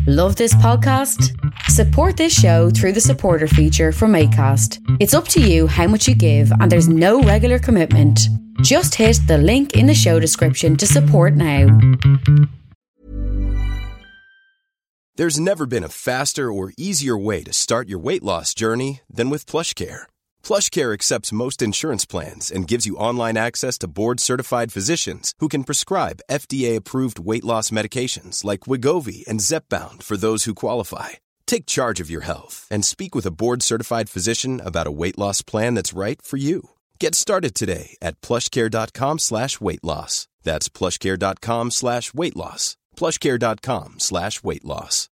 Love this podcast? Support this show through the supporter feature from Acast. It's up to you how much you give and there's no regular commitment. Just hit the link in the show description to support now. There's never been a faster or easier way to start your weight loss journey than with PlushCare. PlushCare accepts most insurance plans and gives you online access to board-certified physicians who can prescribe FDA-approved weight loss medications like Wegovy and Zepbound for those who qualify. Take charge of your health and speak with a board-certified physician about a weight loss plan that's right for you. Get started today at plushcare.com/weight loss. That's plushcare.com/weight loss. plushcare.com/weight loss.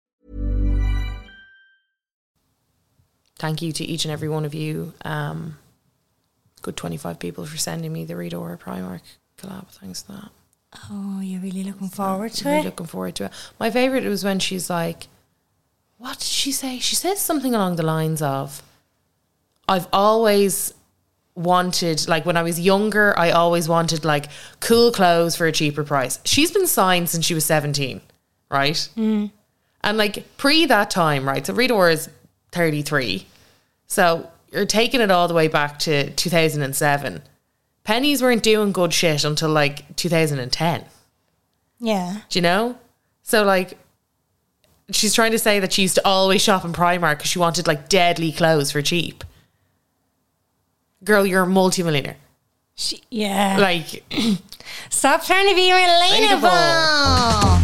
Thank you to each and every one of you. Good 25 people for sending me the Rita Ora Primark collab. Thanks for that. Oh, you're really looking forward to really it? Looking forward to it. My favourite was when she's like, what did she say? She says something along the lines of, I've always wanted, like when I was younger, I always wanted like cool clothes for a cheaper price. She's been signed since she was 17, right? And like pre that time, right? So Rita Ora is 33. So you're taking it all the way back to 2007. Pennies weren't doing good shit until like 2010. Yeah. Do you know? So like she's trying to say that she used to always shop in Primark because she wanted like deadly clothes for cheap. Girl, you're a multi-millionaire. Yeah. Like, stop trying to be relatable.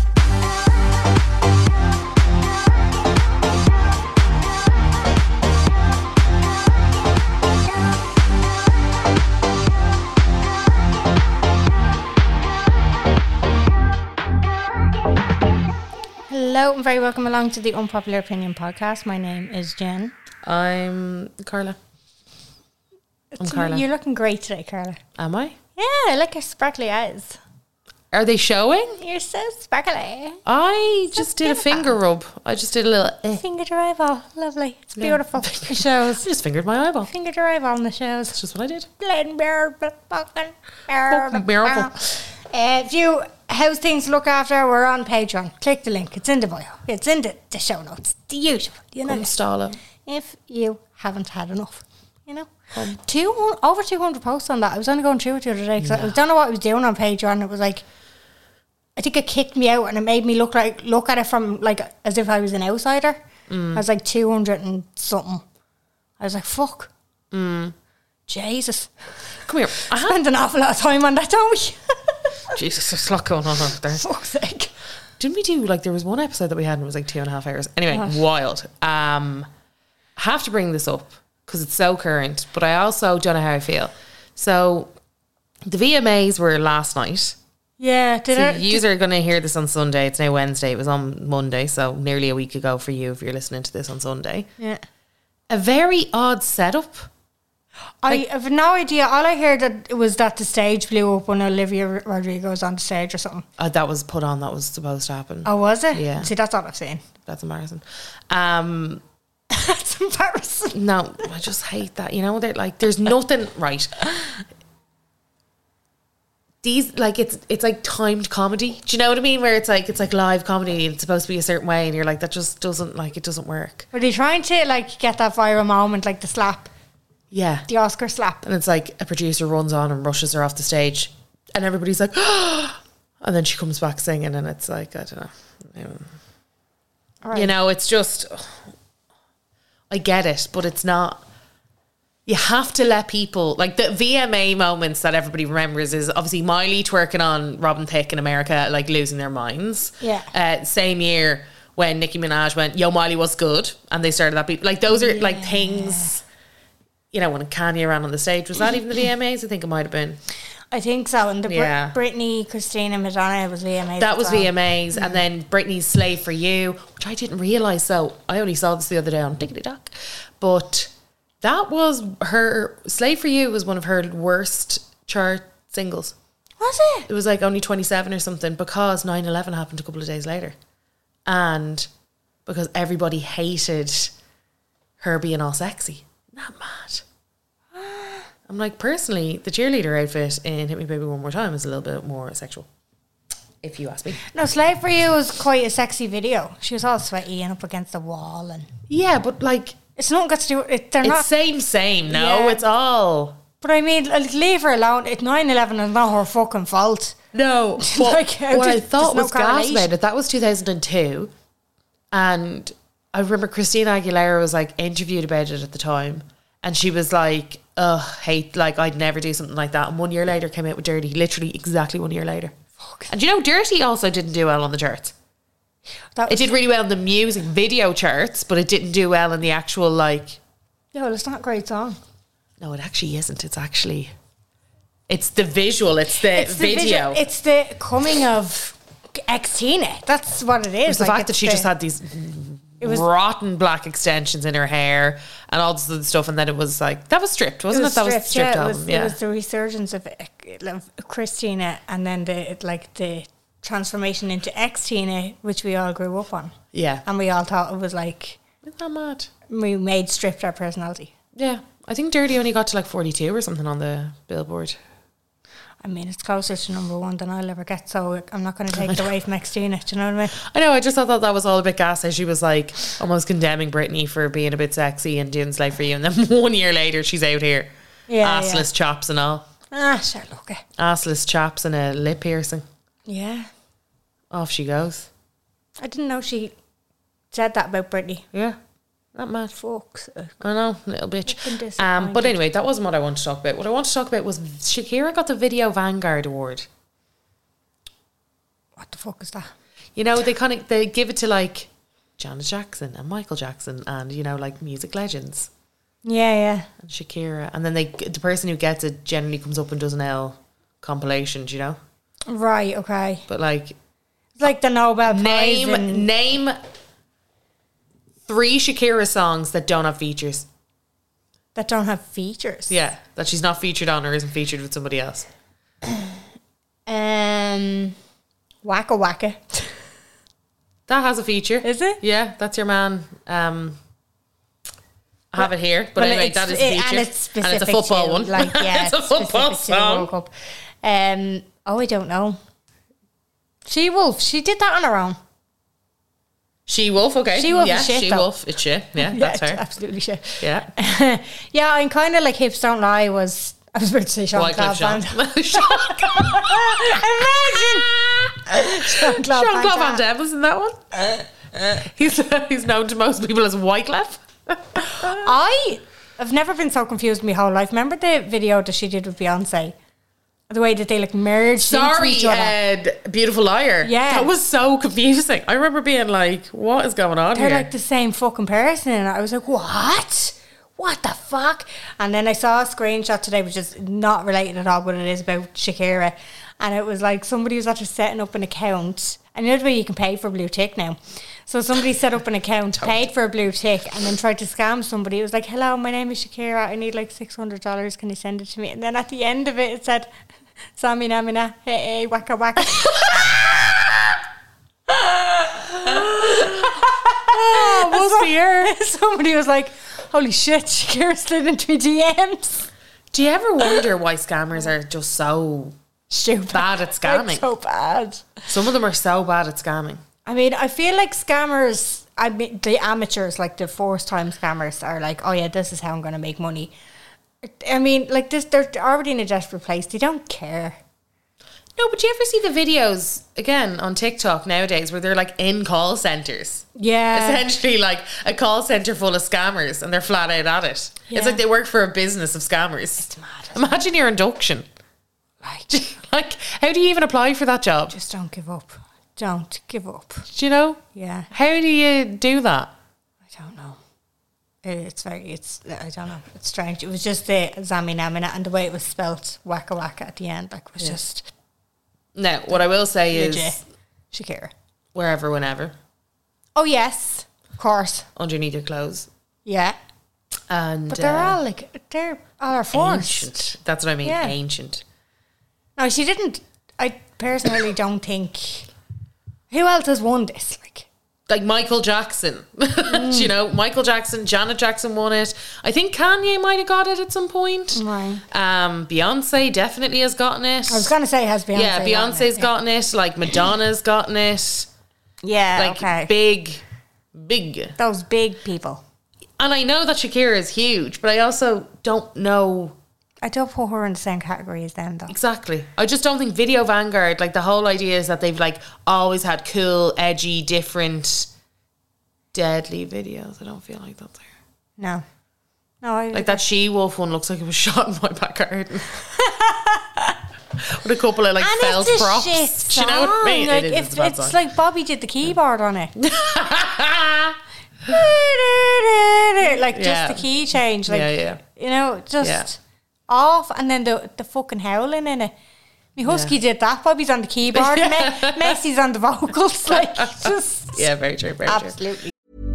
Hello and very welcome along to the Unpopular Opinion podcast. My name is Jen. I'm Carla. Carla. You're looking great today, Carla. Am I? Yeah, I like your sparkly eyes. Are they showing? You're so sparkly. I just did a finger rub. I just did a little Finger to eyeball. Lovely. It's beautiful. It shows. I just fingered my eyeball. Finger to eyeball in the shows. That's just what I did. If you how's things to look after, we're on Patreon. Click the link. It's in the bio. It's in the show notes. The usual. You know. Stala. If you haven't had enough. You know, over 200 posts on that. I was only going through it the other day because I don't know what I was doing on Patreon. It was like, I think it kicked me out and it made me look at it from like as if I was an outsider. I was like 200 and something. I was like, fuck, Jesus, come here. I spend an awful lot of time on that, don't we? Jesus, there's a lot going on over there. Fuck's sake. Didn't we do like there was one episode that we had and it was like 2.5 hours. Anyway, wild. Have to bring this up because it's so current, but I also don't know how I feel. So the VMAs were last night. Yeah. You are going to hear this on Sunday. It's now Wednesday. It was on Monday, so nearly a week ago for you if you're listening to this on Sunday. Yeah. A very odd setup. I have no idea. All I heard that was that the stage blew up when Olivia Rodrigo was on the stage or something. That was put on. That was supposed to happen. Oh, was it? Yeah. See, that's all I've seen. That's embarrassing. That's embarrassing. No, I just hate that. You know, they're like, there's nothing right. These like it's like timed comedy. Do you know what I mean? Where it's like live comedy and it's supposed to be a certain way, and you're like, that just doesn't it doesn't work. Were they trying to like get that viral moment, like the slap? Yeah, the Oscar slap. And it's like a producer runs on and rushes her off the stage, and everybody's like, oh! And then she comes back singing, and it's like, I don't know. Right. You know, it's just. I get it, but it's not. You have to let people, like the VMA moments that everybody remembers is obviously Miley twerking on Robin Thicke in America, like losing their minds. Yeah. Same year when Nicki Minaj went, yo, Miley was good, and they started that beat. Like those are like things, you know, when Kanye ran on the stage. Was that even the VMAs? I think it might have been. I think so. And the Britney, Christina, Madonna was VMAs. That was VMAs. And then Britney's Slave for You, which I didn't realise. So I only saw this the other day on TikTok. But that was her, Slave for You was one of her worst chart singles. Was it? It was like only 27 or something because 9/11 happened a couple of days later. And because everybody hated her being all sexy. Not mad. I'm like, personally, the cheerleader outfit in Hit Me Baby One More Time is a little bit more sexual. if you ask me. No, Slave for You was quite a sexy video. She was all sweaty and up against the wall, and Yeah, but like it's nothing got to do with it. They're it's not. same. No, Yeah. it's all. But I mean, like, leave her alone. 9/11 is not her fucking fault. No, but Like, how what I did- thought there's was no gas correlation. about it, that was 2002. And I remember Christina Aguilera was like interviewed about it at the time. And she was like, hate, like I'd never do something like that. And 1 year later came out with Dirty, literally exactly 1 year later. Fuck. And you know, Dirty also didn't do well on the charts. That It did really well in the music video charts, but it didn't do well in the actual like... Yeah, well, it's not a great song. No, it actually isn't. It's the visual, it's the video. visual- it's the coming of ex-Tina. That's what it is. It's the Like, fact that it's she the- just had these It was- rotten black extensions in her hair and all this other stuff, and then it was like that was stripped, wasn't it? That was stripped album. It was the resurgence of Christina, and then the transformation into ex-Tina, which we all grew up on, yeah. and we all thought it was like Isn't that mad? we made stripped our personality. Yeah, I think Dirty only got to like 42 or something on the Billboard. I mean, it's closer to number one than I'll ever get, so I'm not going to take it away from ex-Tina. Do you know what I mean? I know. I just thought that was all a bit gas. She was like almost condemning Britney for being a bit sexy and doing Slave for You, and then 1 year later she's out here, Yeah, assless chops and all, Sure, look. assless chaps and a lip piercing. Yeah. Off she goes. I didn't know she said that about Britney. Yeah, not mad. Fuck's sake. I know, little bitch. I've been disappointed. But anyway, that wasn't what I wanted to talk about. What I wanted to talk about was Shakira got the Video Vanguard Award. What the fuck is that? You know, they give it to like Janet Jackson and Michael Jackson and, you know, like music legends Yeah. and Shakira. And then the person who gets it generally comes up and does an L compilation, do you know? Right, okay. But like, It's like the Nobel Prize. name 3 Shakira songs that don't have features. That don't have features. Yeah, that she's not featured on or isn't featured with somebody else. Waka Waka. That has a feature. Is it? Yeah, that's your man. I have it here, but Well, anyway, it's- that is a feature. and it's specific a football to, one. Like, yeah, it's a football specific to the World song. Cup. I don't know. She Wolf. She did that on her own. She Wolf, okay. She Wolf yeah, is shit, She though. Wolf, it's shit. Yeah, that's it's her. absolutely shit. Yeah. Yeah, I'm kind of like Hips Don't Lie was. I was about to say Sean Wycliffe Claude Jean. Van Imagine Jean-Claude Jean-Claude Van Van Damme was in that one. He's known to most people as Wycliffe. I have never been so confused in my whole life. Remember the video that she did with Beyonce? The way that they like merged into Sorry, each other. Beautiful Liar. Yeah. That was so confusing. I remember being like, what is going on They're here? like the same fucking person. And I was like, what? What the fuck? And then I saw a screenshot today, which is not related at all, but it is about Shakira. And it was like somebody was after setting up an account. And you know the way you can pay for a blue tick now. So somebody set up an account, paid for a blue tick, and then tried to scam somebody. It was like, hello, my name is Shakira. I need like $600. Can you send it to me? And then at the end of it, it said, Sammy Namina, hey, waka waka. must be her. Somebody was like, holy shit, Shakira slid into my DMs. Do you ever wonder why scammers are just so Stupid. bad at scamming? Like, so bad. Some of them are so bad at scamming. I mean, I feel like scammers, I mean, the amateurs, like the first time scammers are like, oh yeah, this is how I'm going to make money. I mean, like this, they're already in a desperate place. They don't care. No, but do you ever see the videos, again, on TikTok nowadays where they're like in call centres? Yeah. Essentially like a call centre full of scammers and they're flat out at it. Yeah. It's like they work for a business of scammers. It's mad. Imagine your induction. Like, how do you even apply for that job? Just don't give up. Don't give up. Do you know? Yeah. How do you do that? I don't know. I don't know. It's strange. It was just the Zami Namina and the way it was spelt, waka waka at the end, like was just Now, what I will say legit. is Shakira. wherever, whenever, Oh yes, of course. underneath your clothes. Yeah. And But they're all our forced. ancient. That's what I mean, Yeah. ancient. No, she didn't. I personally don't think. Who else has won this? Like, like Michael Jackson. You know, Michael Jackson, Janet Jackson won it. I think Kanye might have got it at some point. Right. Beyonce definitely has gotten it. I was going to say, has Beyonce? Yeah, Beyonce's gotten it. Like Madonna's gotten it. Yeah, Like okay. big. Those big people. And I know that Shakira is huge, but I also don't know I don't put her in the same category as them, though. exactly. I just don't think Video Vanguard, like the whole idea is that they've like always had cool, edgy, different, deadly videos. I don't feel like that's there. No, Like that She-Wolf one looks like it was shot in my back garden. With a couple of like and felt it's a props. shit Do you know what I mean? Like, It is, if a bad it's song. like Bobby did the keyboard on it. Like just Yeah. the key change. Like, Yeah. you know, just Yeah. off, and then the fucking howling in it. My husky did that. Bobby's on the keyboard. Macy's on the vocals. Like, just Yeah, very true, very true. absolutely.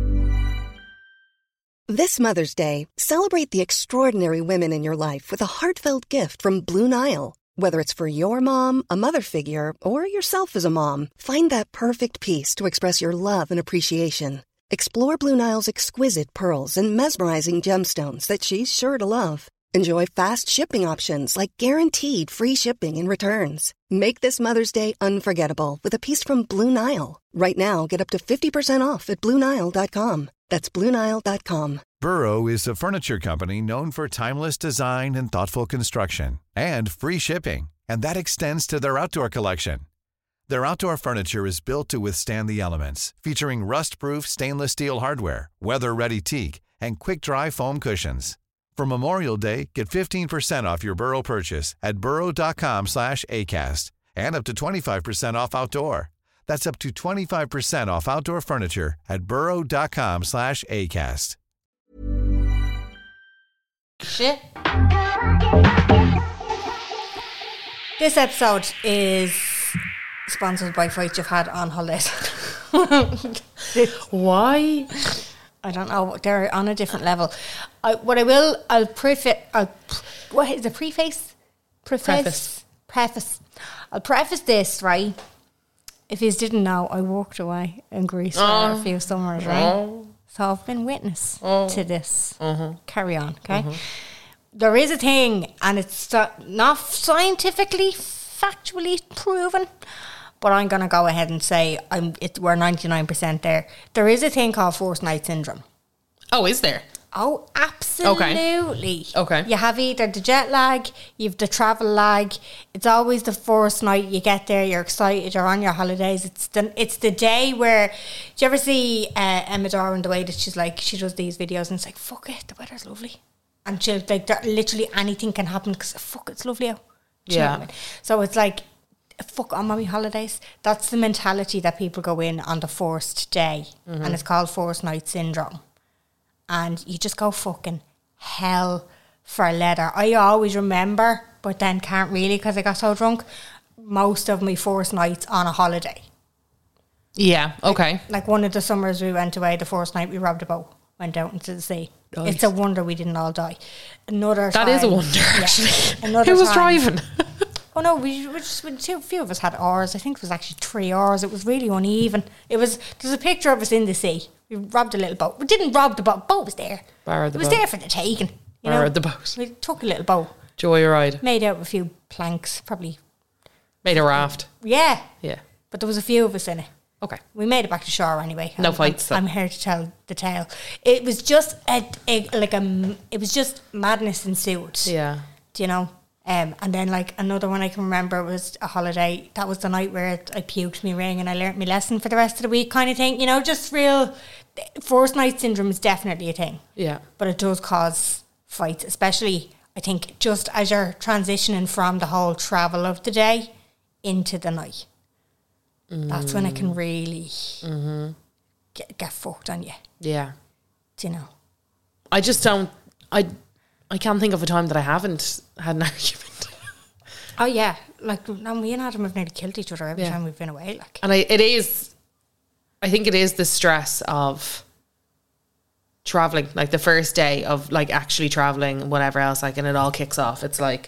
This Mother's Day, celebrate the extraordinary women in your life with a heartfelt gift from Blue Nile. Whether it's for your mom, a mother figure, or yourself as a mom, find that perfect piece to express your love and appreciation. Explore Blue Nile's exquisite pearls and mesmerizing gemstones that she's sure to love. Enjoy fast shipping options like guaranteed free shipping and returns. Make this Mother's Day unforgettable with a piece from Blue Nile. Right now, get up to 50% off at BlueNile.com. That's BlueNile.com. Burrow is a furniture company known for timeless design and thoughtful construction, and free shipping, and that extends to their outdoor collection. Their outdoor furniture is built to withstand the elements, featuring rust-proof stainless steel hardware, weather-ready teak, and quick-dry foam cushions. For Memorial Day, get 15% off your Burrow purchase at burrow.com/ACAST, and up to 25% off outdoor. That's up to 25% off outdoor furniture at burrow.com/ACAST. Shit. This episode is sponsored by fights you've had on holidays. Why? I don't know. They're on a different level. I'll preface. What is the preface? Preface. I'll preface this, right? If you didn't know, I walked away in Greece for a few summers, right? So I've been witness to this. Carry on, okay? There is a thing, and it's not scientifically, factually proven, but I'm going to go ahead and say we're 99% there. There is a thing called forced night syndrome. Oh, is there? Oh, absolutely. Okay. You have either the jet lag, you have the travel lag. It's always the first night you get there, you're excited, you're on your holidays. It's the day where, do you ever see Emma Doran, the way that she does these videos and it's like, fuck it, the weather's lovely. And she'll like, literally anything can happen because fuck, it's lovely out. Do you know what I mean? So it's like, fuck, I'm on my holidays. That's the mentality that people go in on the first day. And it's called forced night syndrome. And you just go fucking hell for leather. I always remember, but then can't really because I got so drunk, most of my first nights on a holiday. Yeah, okay. Like one of the summers we went away, the first night we robbed a boat, went out into the sea. Nice. It's a wonder we didn't all die. That is a wonder, actually. Who was driving? Oh no, we just a few of us had oars. I think it was actually 3 oars. It was really uneven. There's a picture of us in the sea. We robbed a little boat. We didn't rob the boat. Boat was there. Borrowed the boat. It was there for the taking. Borrowed the boat. We took a little boat. Joyride. Made out of a few planks, probably. Made a raft. Yeah. Yeah. But there was a few of us in it. Okay. We made it back to shore anyway. No fights. I'm here to tell the tale. It was just it was just madness ensued. Yeah. Do you know? And then like another one I can remember was a holiday. That was the night where I puked my ring and I learnt my lesson for the rest of the week kind of thing. You know, just real forced night syndrome is definitely a thing. Yeah. But it does cause fights, especially I think just as you're transitioning from the whole travel of the day into the night. That's when it can really get fucked on you. Yeah. Do you know? I just don't... I can't think of a time that I haven't had an argument. Oh, yeah. Like, me and Adam have nearly killed each other every time we've been away. Like, and I think it is the stress of traveling, like the first day of like actually traveling and whatever else, like, and it all kicks off. It's like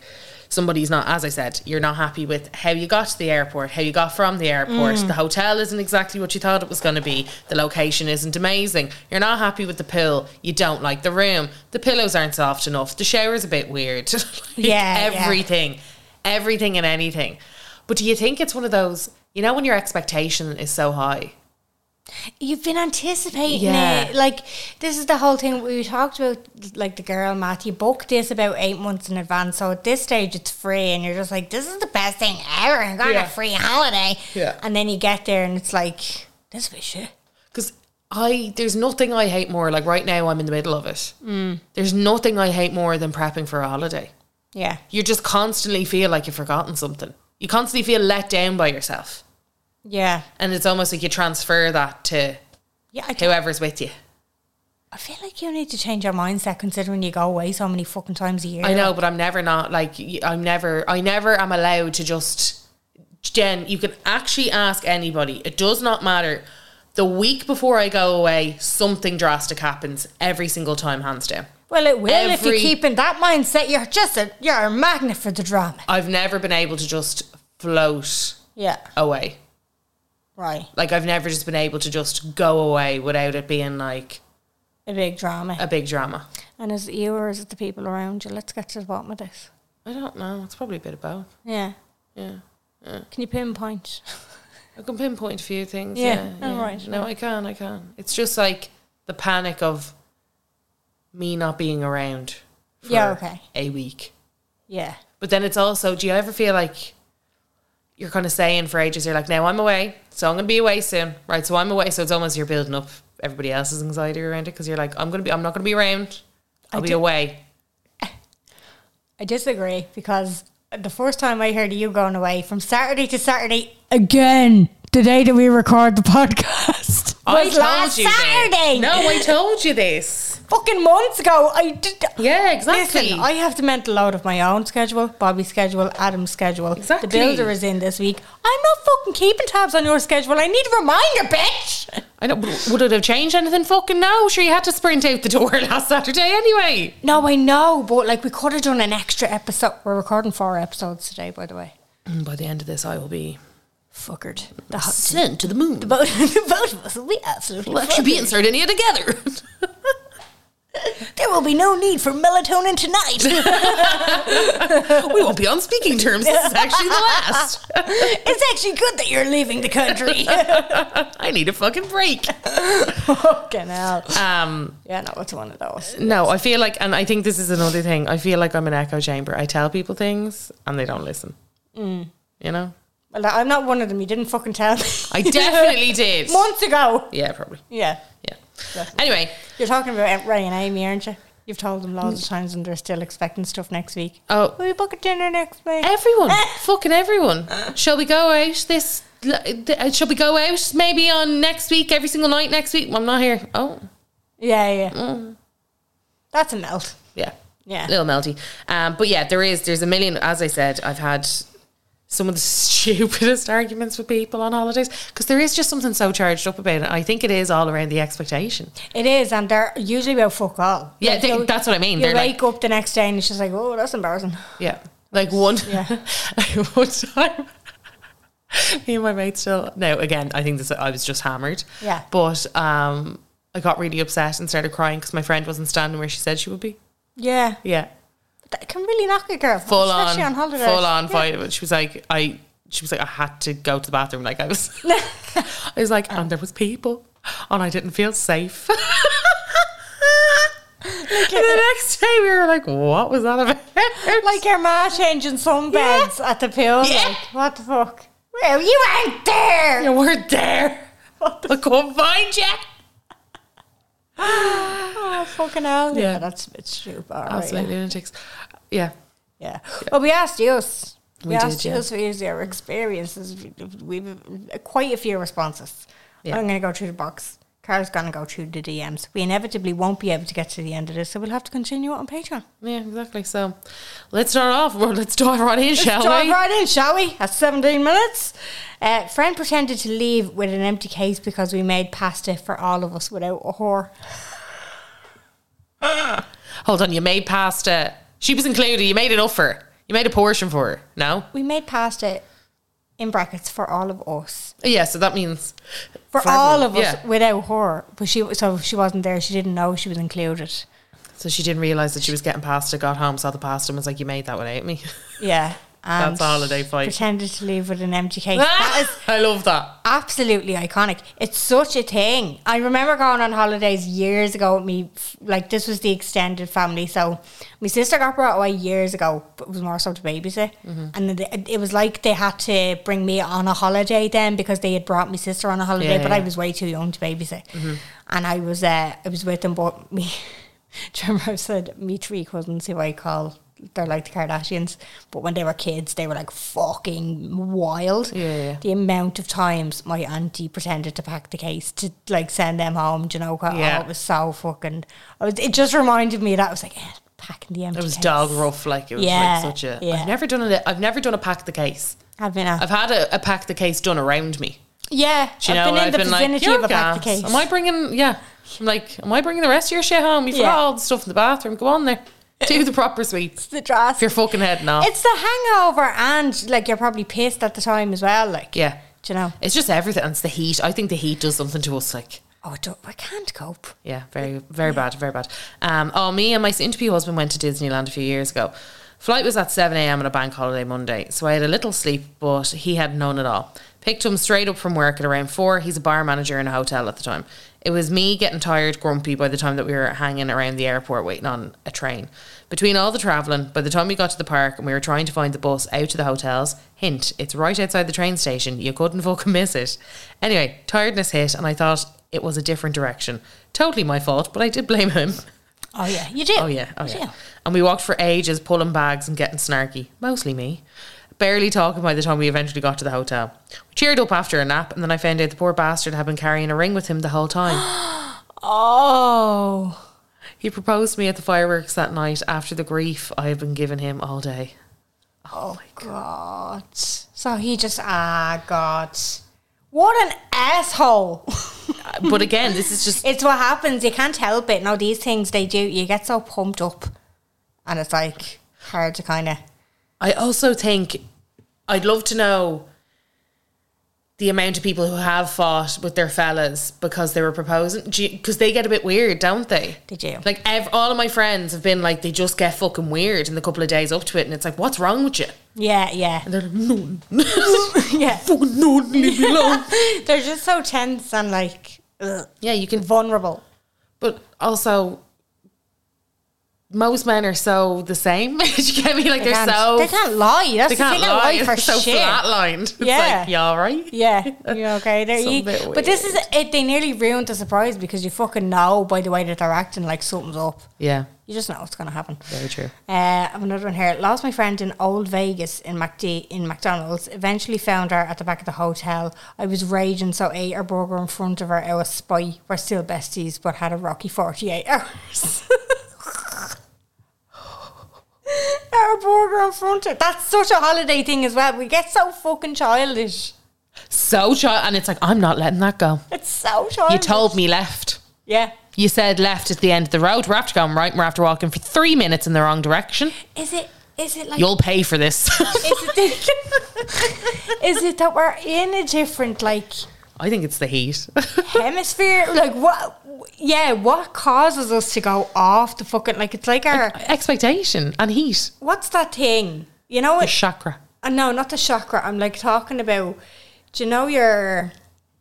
somebody's not, as I said, you're not happy with how you got to the airport, how you got from the airport, the hotel isn't exactly what you thought it was going to be, the location isn't amazing, you're not happy with the pool, you don't like the room, the pillows aren't soft enough, the shower's a bit weird. Everything and anything. But do you think it's one of those, you know, when your expectation is so high? You've been anticipating it. Like, this is the whole thing we talked about, like the girl, Matt, you booked this about 8 months in advance, so at this stage it's free and you're just like, this is the best thing ever, I got a free holiday. And then you get there and it's like, this is a bit shit. Because there's nothing I hate more, like right now I'm in the middle of it. There's nothing I hate more than prepping for a holiday. You just constantly feel like you've forgotten something. You constantly feel let down by yourself. And it's almost like you transfer that to whoever's with you. I feel like you need to change your mindset considering you go away so many fucking times a year. I know, but I'm never not, like, I never am allowed to just, Jen, you can actually ask anybody. It does not matter. The week before I go away, something drastic happens every single time, hands down. Well, it will if you keep in that mindset. You're a magnet for the drama. I've never been able to just float away. Right. Like, I've never just been able to just go away without it being like a big drama. And is it you or is it the people around you? Let's get to the bottom of this. I don't know. It's probably a bit of both. Yeah. Can you pinpoint? I can pinpoint a few things. Right. No, I can. It's just like the panic of me not being around for a week. Yeah. But then it's also, do you ever feel like you're kind of saying for ages, you're like, now I'm away, so I'm going to be away soon. Right, so I'm away. So it's almost you're building up everybody else's anxiety around it because you're like, I'm not going to be around. I'll be away. I disagree because the first time I heard of you going away from Saturday to Saturday again, the day that we record the podcast, was last Saturday. No, I told you this. Fucking months ago. I did. Yeah, exactly. Listen, I have the mental load of my own schedule, Bobby's schedule, Adam's schedule. Exactly. The builder is in this week. I'm not fucking keeping tabs on your schedule. I need a reminder, bitch. I know. Would it have changed anything? Fucking no. Sure, you had to sprint out the door last Saturday anyway. No, I know, but like we could have done an extra episode. We're recording 4 episodes today, by the way. By the end of this, I will be fuckered. Sent to the moon. The both of us will be absolutely We'll actually be in Sardinia together. There will be no need for melatonin tonight. We won't be on speaking terms. This is actually the last. It's actually good that you're leaving the country. I need a fucking break. Fucking hell. Yeah, no, it's one of those. No, I feel like, and I think this is another thing, I feel like I'm an echo chamber. I tell people things and they don't listen. You know? Well, I'm not one of them. You didn't fucking tell me. I definitely did. Months ago. Yeah, probably. Yeah. Definitely. Anyway. You're talking about Ray and Amy, aren't you? You've told them loads of times and they're still expecting stuff next week. Oh. Will we book a dinner next week? Everyone. Fucking everyone. Shall we go out shall we go out maybe on next week, every single night next week? I'm not here. Oh. Yeah. That's a melt. Yeah. Yeah. Little melty. But yeah, there's a million, as I said, I've had some of the stupidest arguments with people on holidays because there is just something so charged up about it. I think it is all around the expectation. It is, and they're usually about fuck all. Yeah, that's what I mean. You wake up the next day and it's just like, oh, that's embarrassing. Yeah. Like one time, me and my mate still, now again, I think I was just hammered. Yeah. But I got really upset and started crying because my friend wasn't standing where she said she would be. Yeah. Yeah. That can really knock a girl, especially on holidays. Full on fight. She was like, I had to go to the bathroom. Like I was like, and there was people, and I didn't feel safe. And the next day we were like, what was that about? Like your ma changing sunbeds at the pool. Yeah. Like, what the fuck? Well, you weren't there. You weren't there. I couldn't find you. Oh, fucking hell. Yeah. That's a bit stupid. Absolute lunatics. Yeah. Well, we asked you. We asked did, you for your experiences. We've quite a few responses. Yeah. I'm going to go through the box. Carla's going to go through the DMs. We inevitably won't be able to get to the end of this, so we'll have to continue it on Patreon. Yeah, exactly. So let's start off. Well, let's dive right in, shall we? Dive right in, shall we? At 17 minutes. Friend pretended to leave with an empty case because we made pasta for all of us without a whore. Hold on, you made pasta. She was included. You made enough for her. You made a portion for her, no? We made pasta in brackets for all of us. Yeah, so that means... For all everyone. of us without her. But she wasn't there. She didn't know she was included. So she didn't realise that she was getting pasta, got home, saw the pasta and was like, you made that without me. Yeah. And that's a holiday fight. Pretended to leave with an empty case. That is I love that. absolutely iconic. It's such a thing. I remember going on holidays years ago with me, like this was the extended family. So my sister got brought away years ago, but it was more so to babysit. And it was like they had to bring me on a holiday then because they had brought my sister on a holiday, but I was way too young to babysit. And I was with them, but me, do you remember I said me 3 cousins who I call, they're like the Kardashians, but when they were kids they were like fucking wild. The amount of times my auntie pretended to pack the case to like send them home, do you know? It was so fucking, it just reminded me of that. I was like, packing the empty case. It was dog rough, like it was like such a... I've never done a pack the case. Have you not? I've had a pack the case done around me. Yeah, Do you know, I've been in the vicinity of a gas. pack the case. Am I bringing the rest of your shit home? You've got all the stuff in the bathroom. Go on there. Do the proper sweeps. The dress. If you're fucking heading off. It's the hangover and like you're probably pissed at the time as well. Like, yeah. Do you know? It's just everything. And it's the heat. I think the heat does something to us. Like, I can't cope. Yeah, very, very bad, very bad. Me and my soon-to-be husband went to Disneyland a few years ago. Flight was at 7 a.m. on a bank holiday Monday, so I had a little sleep, but he had none at all. Picked him straight up from work at around 4. He's a bar manager in a hotel at the time. It was me getting tired, grumpy by the time that we were hanging around the airport waiting on a train. Between all the travelling, by the time we got to the park and we were trying to find the bus out to the hotels, hint, it's right outside the train station, you couldn't fucking miss it. Anyway, tiredness hit and I thought it was a different direction. Totally my fault, but I did blame him. Oh yeah, you do. Oh yeah. And we walked for ages, pulling bags and getting snarky. Mostly me. Barely talking by the time we eventually got to the hotel. We cheered up after a nap, and then I found out the poor bastard had been carrying a ring with him the whole time. Oh. He proposed to me at the fireworks that night after the grief I had been giving him all day. Oh my God. So he just, God. What an asshole. But again, this is just... It's what happens. You can't help it. No, these things they do. You get so pumped up. And it's like hard to kind of... I also think I'd love to know the amount of people who have fought with their fellas because they were proposing. Because they get a bit weird, don't they? They do. Like, all of my friends have been like, they just get fucking weird in the couple of days up to it. And it's like, what's wrong with you? Yeah, yeah. And they're like, none. Yeah. Fucking none, leave me alone. They're just so tense and like, ugh, Yeah, you can... vulnerable. But also... most men are so the same. Do you get me? Like they can't lie. That's the thing. Lie for they're so shit. flatlined. It's Yeah. like, you alright? Yeah, you're okay. But this is it. They nearly ruined the surprise because you fucking know by the way that they're acting like something's up. Yeah. You just know what's going to happen. Very true. I have another one here. Lost my friend in Old Vegas in McDonald's. Eventually found her at the back of the hotel. I was raging, so ate her burger in front of her out of spite. We're still besties, but had a rocky 48 hours. Our burger in front of... That's such a holiday thing as well. We get so fucking childish. And it's like, I'm not letting that go. It's so childish. You told me left. Yeah. You said left at the end of the road. We're after going right. We're after walking for 3 minutes in the wrong direction. Is it like... You'll pay for this. Is it that we're in a different, like... I think it's the heat. Hemisphere? Like, what... Yeah, what causes us to go off the fucking... Like, it's like our... Expectation and heat. What's that thing? You know what? The chakra. No, not the chakra. I'm like talking about... Do you know your...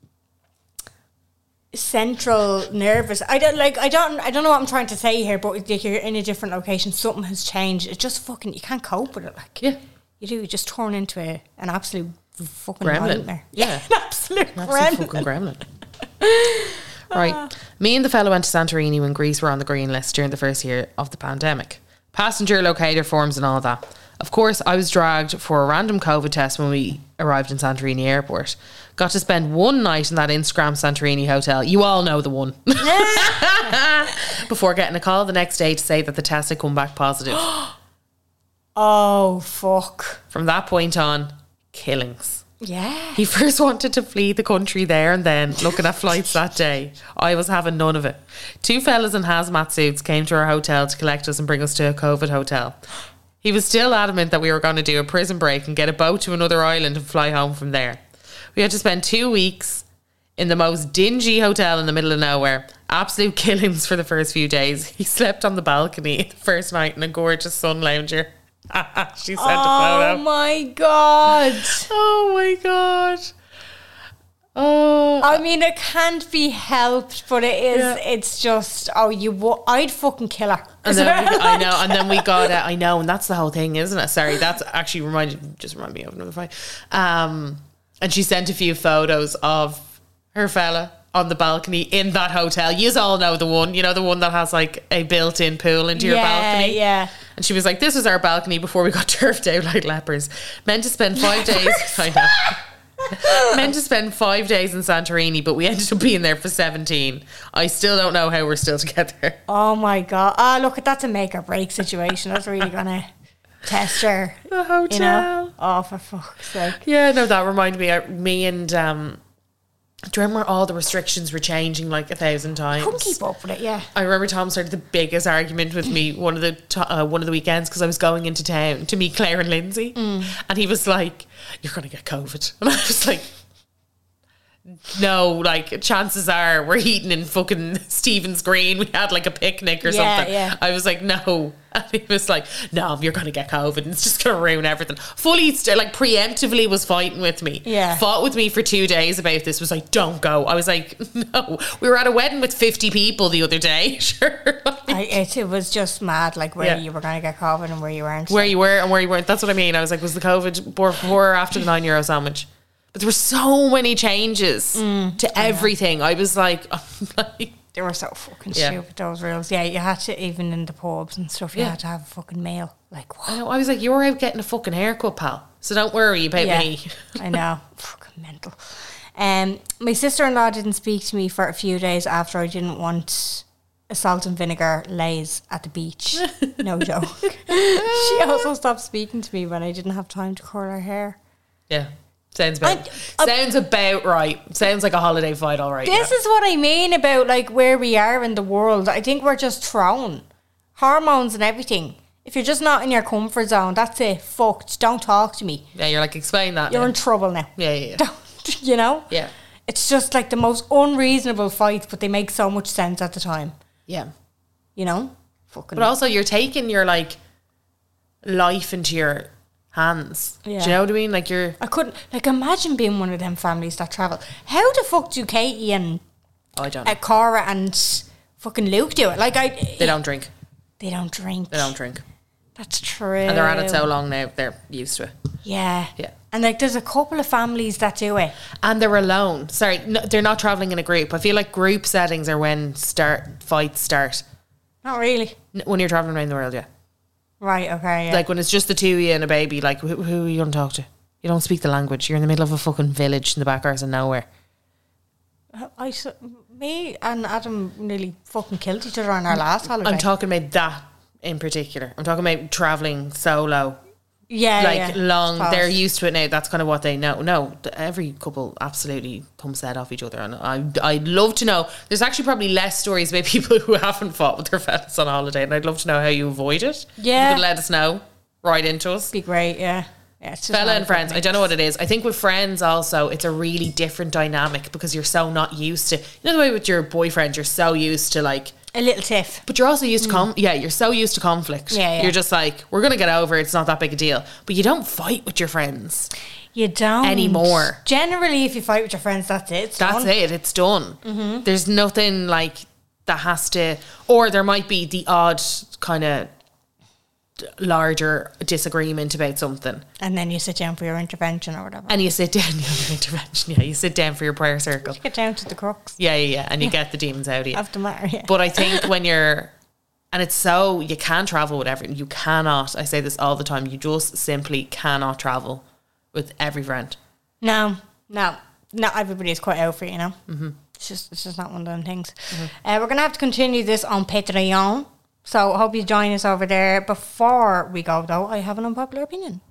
central nervous... I don't know what I'm trying to say here, but you're in a different location. Something has changed. It's just fucking... You can't cope with it. Like, yeah. You do. You just turn into an absolute fucking gremlin. nightmare. Yeah. An absolute fucking gremlin. Right. Me and the fellow went to Santorini when Greece were on the green list during the first year of the pandemic. Passenger locator forms and all that. Of course, I was dragged for a random COVID test when we arrived in Santorini airport. Got to spend one night in that Instagram Santorini hotel. You all know the one. Before getting a call the next day to say that the test had come back positive. Oh, fuck. From that point on, killings. Yeah. He first wanted to flee the country there and then, looking at flights that day. I was having none of it. 2 fellas in hazmat suits came to our hotel to collect us and bring us to a COVID hotel. He was still adamant that we were going to do a prison break and get a boat to another island and fly home from there. We had to spend 2 weeks in the most dingy hotel in the middle of nowhere. Absolute killings for the first few days. He slept on the balcony the first night in a gorgeous sun lounger. She sent a photo. Oh my God. Oh my God. Oh, I mean, it can't be helped, but it is. Yeah. It's just, I'd fucking kill her. and then I know, and then we got I know, and that's the whole thing, isn't it? Sorry, that's actually reminded me of another fight. And she sent a few photos of her fella on the balcony in that hotel. You all know the one, the one that has like a built-in pool into your balcony. Yeah. And she was like, "This was our balcony before we got turfed out like lepers." Meant to spend 5 days. I know. Meant to spend 5 days in Santorini, but we ended up being there for 17. I still don't know how we're still together. Oh my God. Look, that's a make or break situation. That's really gonna test her. The hotel. Oh, for fuck's sake. Yeah, no, that reminded me and do you remember all the restrictions were changing like 1,000 times? Couldn't keep up with it. Yeah. I remember Tom started the biggest argument with me one of the weekends because I was going into town to meet Claire and Lindsay, and he was like, "You're gonna get COVID," and I was like, "No, like chances are we're eating in fucking Stephen's Green. We had like a picnic or something." Yeah. I was like, "No," and he was like, "No, you're gonna get COVID and it's just gonna ruin everything." Fully, like preemptively was fighting with me. Yeah. Fought with me for 2 days about this. Was like, "Don't go." I was like, "No." We were at a wedding with 50 people the other day. Sure. It was just mad, like where you were going to get COVID and where you weren't. Where you were and where you weren't. That's what I mean. I was like, was the COVID before or after the €9 sandwich? But there were so many changes to everything. I was like, They were so fucking stupid, those rules. Yeah, you had to, even in the pubs and stuff, you had to have a fucking meal. Like, what? I was like, you're out getting a fucking haircut, pal. So don't worry about me. I know. Fucking mental. My sister-in-law didn't speak to me for a few days after I didn't want a salt and vinegar Lay's at the beach. No joke. She also stopped speaking to me when I didn't have time to curl her hair. Yeah. Sounds about right. Sounds like a holiday fight, all right. This is what I mean about like where we are in the world. I think we're just thrown. Hormones and everything. If you're just not in your comfort zone, that's it. Fucked. Don't talk to me. Yeah, you're like, explain that. You're now. in trouble now. Yeah. Don't, you know? Yeah. It's just like the most unreasonable fights, but they make so much sense at the time. Yeah. You know? Fucking. But also, you're taking your like life into your hands. Yeah. Do you know what I mean? Like I couldn't imagine being one of them families that travel. How the fuck do Katie and I don't know. Cora and fucking Luke do it? Like They don't drink. They don't drink. That's true. And they're at it so long now, they're used to it. Yeah. Yeah. And like there's a couple of families that do it. And they're alone. Sorry, no, they're not travelling in a group. I feel like group settings are when fights start. Not really. When you're travelling around the world, yeah. Right, okay, yeah. Like when it's just the two of you and a baby, like who are you going to talk to? You don't speak the language. You're in the middle of a fucking village in the back of nowhere. Me and Adam nearly fucking killed each other on our last holiday. I'm talking about that in particular. I'm talking about travelling solo. Yeah, long. They're used to it now. That's kind of what they know. No, every couple absolutely thumbs head off each other, and I'd love to know. There's actually probably less stories about people who haven't fought with their fellas on holiday, and I'd love to know how you avoid it. Yeah, you could let us know. Right into us. Be great. Yeah. It's just fella and friends. I don't know what it is. I think with friends also, it's a really different dynamic because you're so not used to. You know the way with your boyfriend, you're so used to like. A little tiff. But you're also used to you're so used to conflict. Yeah. You're just like, we're going to get over it. It's not that big a deal. But you don't fight with your friends. You don't. Anymore. Generally, if you fight with your friends, that's it. That's it. It's done. Mm-hmm. There's nothing like that has to, or there might be the odd kind of larger disagreement about something. And then you sit down for your intervention or whatever. And you sit down for your intervention. Yeah, you sit down for your prayer circle. You get down to the crux. Yeah. And you get the demons out of you. After matter, yeah. But I think when you're, and it's so, you can't travel with everyone. You cannot, I say this all the time, you just simply cannot travel with every friend. No. Not everybody's quite out for it, you know. Mm-hmm. It's just not one of them things. Mm-hmm. We're going to have to continue this on Patreon. So I hope you join us over there. Before we go, though, I have an unpopular opinion.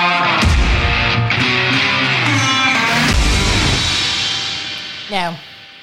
Now,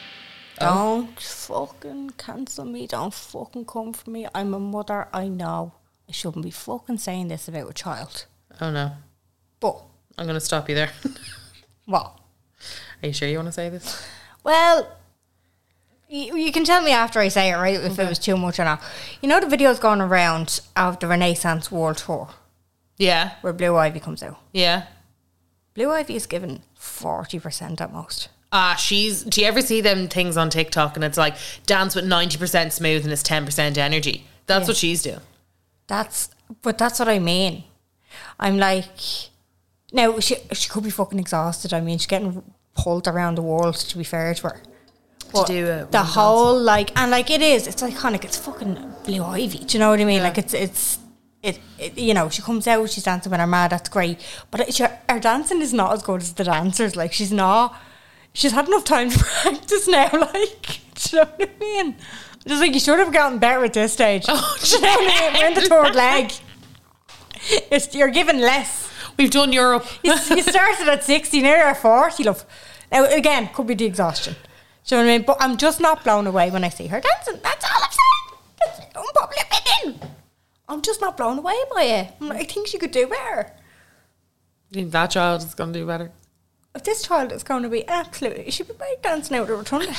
fucking cancel me. Don't fucking come for me. I'm a mother. I know I shouldn't be fucking saying this about a child. Oh no. But I'm going to stop you there. what? Are you sure you want to say this? Well, you can tell me after I say it, right? If it was too much or not. You know the videos going around of the Renaissance World Tour Yeah. where Blue Ivy comes out. Yeah. Blue Ivy is given 40% at most. Do you ever see them things on TikTok and it's like dance with 90% smooth and it's 10% energy? That's what she's doing. But that's what I mean. I'm like, now she could be fucking exhausted. I mean, she's getting pulled around the world, to be fair to her. But to do it. The whole it's iconic. It's fucking Blue Ivy. Do you know what I mean? Yeah. Like it's you know, she comes out, she's dancing with her ma, that's great. But her dancing is not as good as the dancers. Like she's had enough time to practice now. Like, do you know what I mean? Just like you should have gotten better at this stage. Oh, do you know what I mean? We're in the third leg. You're given less. We've done Europe. You started at 60, now you're at 40, love. Now, again, could be the exhaustion. Do you know what I mean? But I'm just not blown away when I see her dancing. That's all I'm saying. That's unpopular opinion. I'm just not blown away by it. I think she could do better. You think that child is going to do better? If this child is going to be absolutely, she'd be break dancing out of her tongue. No,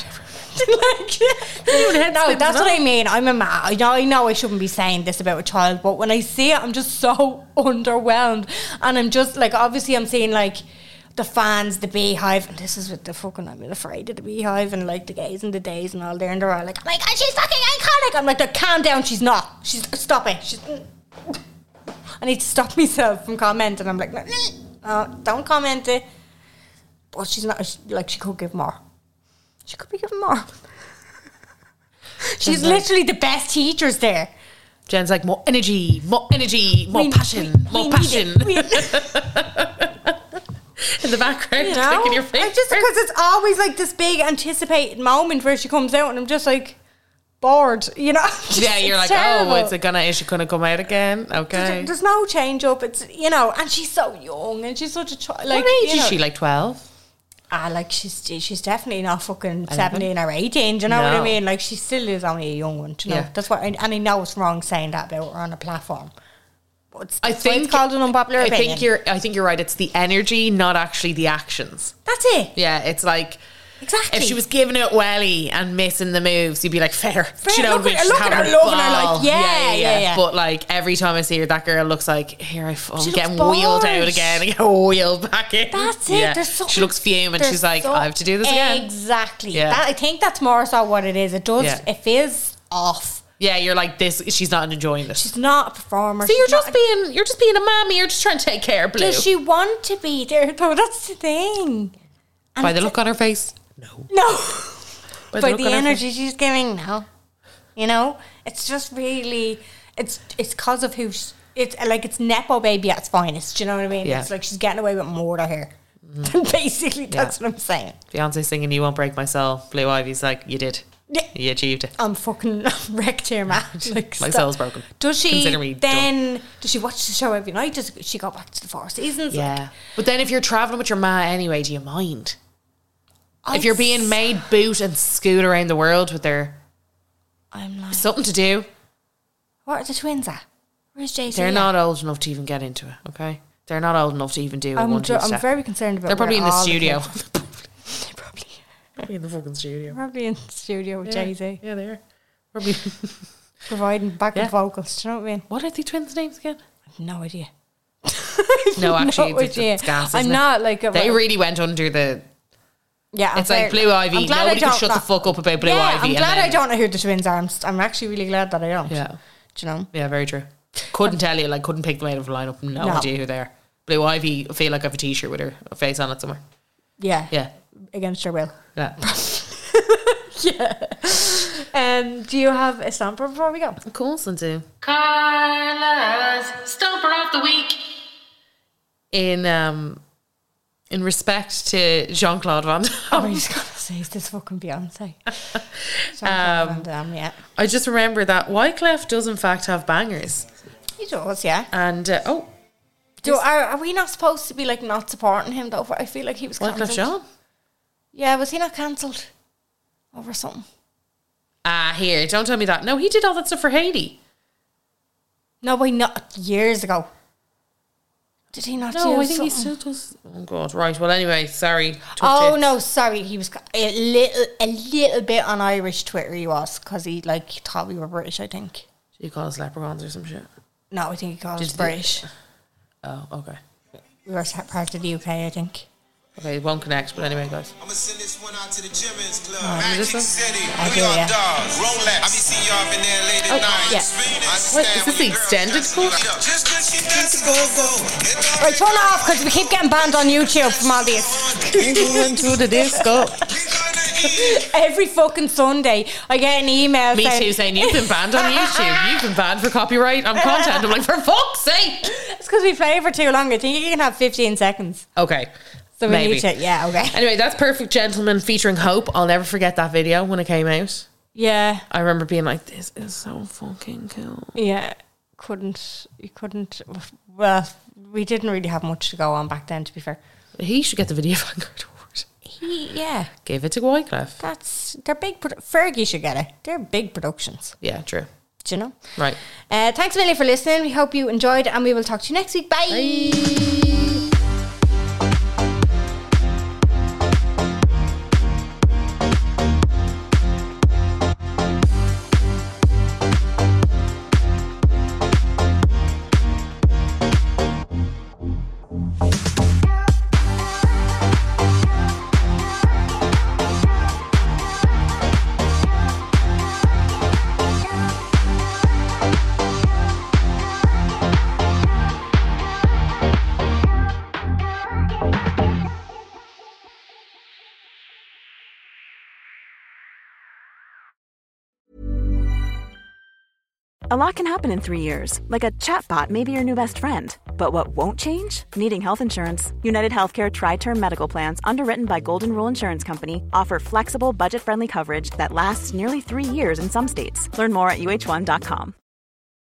that's what I mean. I'm a man. I know I shouldn't be saying this about a child, but when I see it, I'm just so underwhelmed. And I'm just like, obviously, I'm seeing like the fans, the Beehive, and this is what the fucking, I'm afraid of the Beehive and like the gays and the days and all there, and they're all like, oh my god, she's fucking iconic. I'm like, calm down, she's not. Stop it. I need to stop myself from commenting. I'm like, don't comment it. But she's not, like, she could give more. She could be giving more. She's literally the best teachers there. Jen's like, more energy, more passion. In the background, You know? clicking your face. Just because it's always like this big anticipated moment where she comes out and I'm just like bored, you know? Yeah, you're like, terrible. is she gonna come out again? Okay. There's no change up. It's, you know, and she's so young and she's such a child. Like, what age you know, is she? Like 12? Like she's definitely not fucking 17 or 18. Do you know what I mean? Like she still is only a young one. Do you know? Yeah. That's what. And I know it's wrong saying that about her on a platform. But I think it's called an unpopular opinion. I think you're right. It's the energy, not actually the actions. That's it. Yeah, it's like Exactly. if she was giving it welly and missing the moves, you'd be like, fair. You know, Look at she's her, having a loving her, ball. like, yeah. But like every time I see her, that girl looks like, here I'm She getting looks wheeled bored. out again and get wheeled back in. That's it. Yeah. There's She looks fuming. She's like, I have to do this again. Exactly. Yeah. I think that's more so what it is. It does. Yeah. It feels off. Yeah, you're like this. She's not enjoying this. She's not a performer. So you're She's just being a mommy. You're just trying to take care of Blue. Does she want to be there though? That's the thing. And By the look on her face, no. By look the on her energy she's giving, no. You know, it's just really, it's because of who. It's like it's nepo baby at its finest. Do you know what I mean? Yeah. It's like she's getting away with more to her. Basically, that's what I'm saying. Beyonce singing "You Won't Break My Soul." Blue Ivy's like, you did. Yeah. You achieved it. I'm fucking wrecked here, man. Like, My stop. soul's broken. Does she Consider me then? Does she watch the show every night? Does she go back to the 4 seasons? Yeah. But then if you're travelling with your ma anyway, do you mind? Like, If you're being made boot and scoot around the world with her, I'm like, something to do. what are the twins at? Where's JC? They're not old enough to even get into it, okay? They're not old enough to even do a I'm 1-2 I'm step. very concerned about. They're probably in where the all studio. kids- They're Probably in the fucking studio. probably in the studio with Jay Z, Yeah, they are. Probably. providing backup Yeah. vocals. Do you know what I mean? What are the twins' names again? I have no idea. No, actually, No it's idea. gas. I'm isn't it? not like They really went under the. Yeah, It's like Blue Ivy. I'm glad Nobody I can don't shut the know. fuck up about Blue Yeah, Ivy. I'm and glad then- I don't know who the twins are. I'm actually really glad that I don't. Yeah. Do you know? Yeah, very true. Couldn't tell you, like, couldn't pick them out of a lineup. No No. idea who they are. Blue Ivy, I feel like I have a t-shirt with her face on it somewhere. Yeah. Yeah. Against her will. Yeah. Yeah. Do you have a stamper before we go? Of course I do. Carla's Stomper of the Week. In respect to Jean-Claude Van Damme. I was going to say, is this fucking Beyonce? Van Damme, yeah. I just remember that Wyclef does in fact have bangers. He does, yeah. And, Are we not supposed to be like not supporting him though? I feel like he was Wyclef cancelled. Jean? Yeah, was he not cancelled over something? Here, don't tell me that. No, he did all that stuff for Hailey. No, but not years ago. Did he not do No, I think something? he still does. Oh, God. Right. Well, anyway, sorry. Oh, Tits. no, sorry. He was a little bit on Irish Twitter, he was, because he, like, thought we were British, I think. Did he call us leprechauns or some shit? No, I think he called us Did he- British. Oh, okay. We were part of the UK, I think. Okay, it won't connect, but anyway, guys. I'm gonna send this one out to the Jimmins Club. is this Magic one? City, I New do, York yeah. Dolls, Rolex. I be seeing y'all up in there late at night. yeah. What, is this the extended course? Just 'cause she does go. Right, turn it off, because we keep getting banned on YouTube from all these. Into the disco. Every fucking Sunday, I get an email Me saying, too, saying you've been banned on YouTube. You've been banned for copyright on content. I'm like, for fuck's sake. It's because we play for too long. I think you can have 15 seconds. Okay. So we Maybe. need to, yeah, okay. Anyway, that's Perfect Gentleman featuring Hope. I'll never forget that video when it came out. Yeah, I remember being like, this is so fucking cool. yeah. You couldn't, well, we didn't really have much to go on back then, to be fair. He should get the Video Vanguard Award. Yeah, Give it to Wyclef. they're big, Fergie should get it. They're big productions, Yeah, true. do you know? Right. Thanks a million for listening. We hope you enjoyed, and we will talk to you next week. Bye. A lot can happen in 3 years, like a chatbot may be your new best friend. But what won't change? Needing health insurance. United Healthcare Tri-Term Medical Plans, underwritten by Golden Rule Insurance Company, offer flexible, budget-friendly coverage that lasts nearly 3 years in some states. Learn more at uh1.com.